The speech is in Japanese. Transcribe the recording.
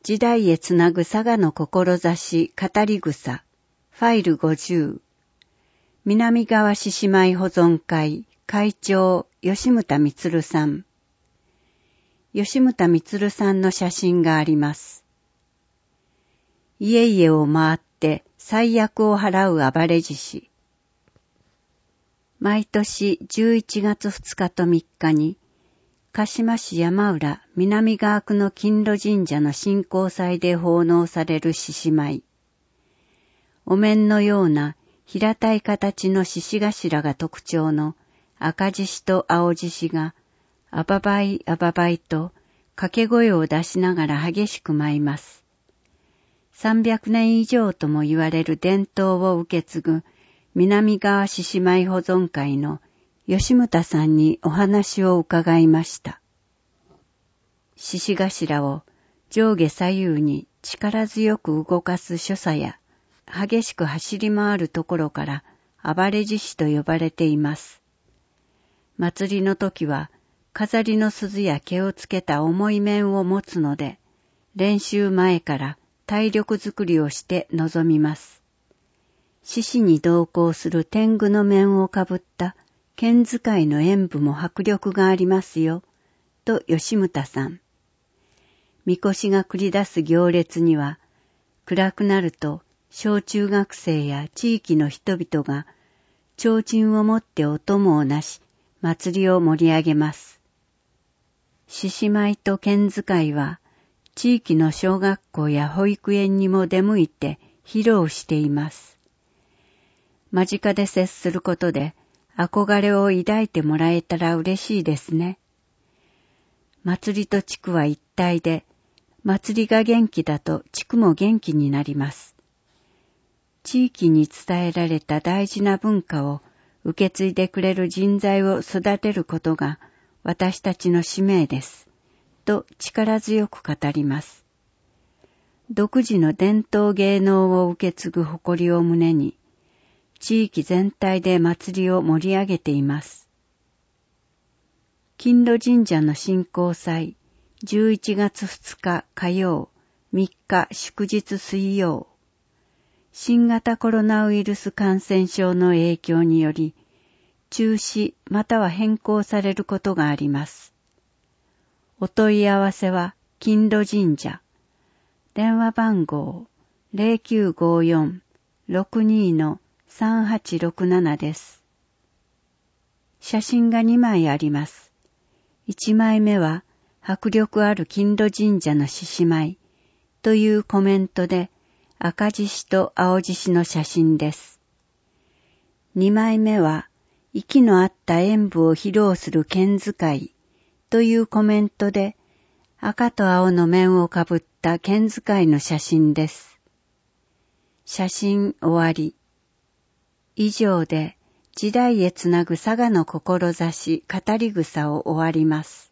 時代へつなぐ佐賀の志語り草ファイル50南川獅子舞保存会会長吉牟充さん。吉牟充さんの写真があります。家々を回って災厄を払う暴れ獅子。毎年11月2日と3日に鹿島市山浦南川区の金炉神社の神幸祭で奉納される獅子舞。お面のような平たい形の獅子頭が特徴の赤獅子と青獅子があばばいあばばいと掛け声を出しながら激しく舞います。300年以上とも言われる伝統を受け継ぐ南川獅子舞保存会の吉牟さんにお話を伺いました。獅子頭を上下左右に力強く動かす所作や激しく走り回るところから暴れ獅子と呼ばれています。祭りの時は飾りの鈴や毛をつけた重い面を持つので、練習前から体力づくりをして臨みます。獅子に同行する天狗の面をかぶった剣使いの演舞も迫力がありますよ、と吉牟さん。みこしが繰り出す行列には、暗くなると小中学生や地域の人々が提灯を持ってお供をなし、祭りを盛り上げます。獅子舞と剣使いは、地域の小学校や保育園にも出向いて披露しています。間近で接することで憧れを抱いてもらえたら嬉しいですね。祭りと地区は一体で、祭りが元気だと地区も元気になります。地域に伝えられた大事な文化を受け継いでくれる人材を育てることが私たちの使命です。と力強く語ります。独自の伝統芸能を受け継ぐ誇りを胸に、地域全体で祭りを盛り上げています。金炉神社の神幸祭、11月2日火曜、3日祝日水曜。新型コロナウイルス感染症の影響により、中止または変更されることがあります。お問い合わせは金炉神社。電話番号 0954-62-3867 です。写真が2枚あります。1枚目は迫力ある金炉神社の獅子舞というコメントで赤獅子と青獅子の写真です。2枚目は息の合った演舞を披露する剣使いというコメントで赤と青の面をかぶった剣使いの写真です。写真終わり。以上で時代へつなぐ佐賀の志語り草を終わります。